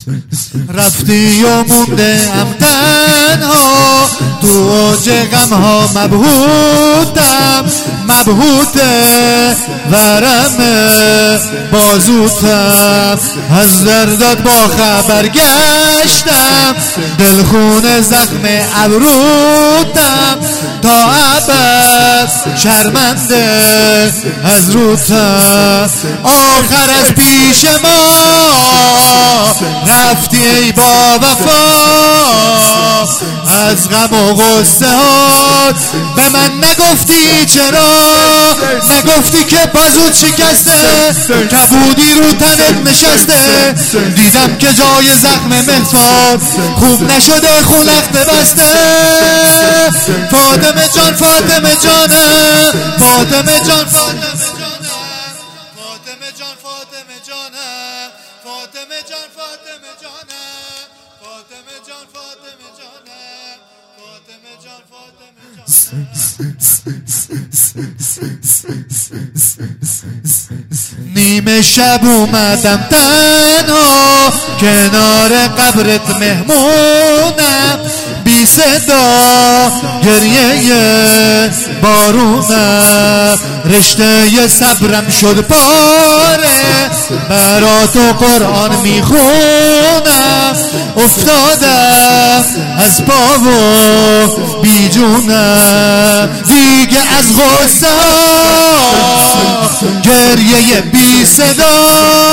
رفتی و مونده ام تنها تو اوج غمها مبهوتم مبهوته ورم بازوتم از دردت با خبر گشتم دلخون زخم ابروتم تا ابد شرمنده از روتم آخر از پیش ما رفتی ای با وفا از غم و غصه هات به من نگفتی چرا نگفتی که بازوت شکسته کبودی رو تنت نشسته دیدم که جای زخم مهتاب خوب نشده خونخت بسته فاطمه جان فاطمه جانم فاطمه جان فاطمه جانم فاطمه جان فاطمه جانم فاطمه جان فاطمه جانم فاطمه جان فاطمه جانم فاطمه جان فاطمه جانم نیمه شب اومدم تنها کنار قبرت مهمونم بی صدا گریه بارونم رشته صبرم شد پاره برا تو قرآن میخونم افتادم از پا و بیجونم دیگه از غصه گریه بی صدا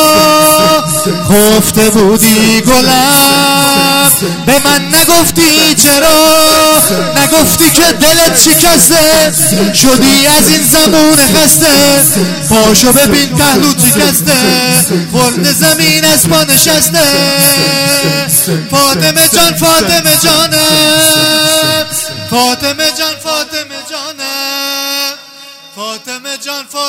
خفته بودی گلم به من نگفتی چرا نگفتی که دلت شکسته شدی از این زمون خسته پاشو ببین پهلوت شکسته خورد زمین از پا نشسته فاطمه جان فاطمه جانم فاطمه جان فاطمه جانم فاطمه جان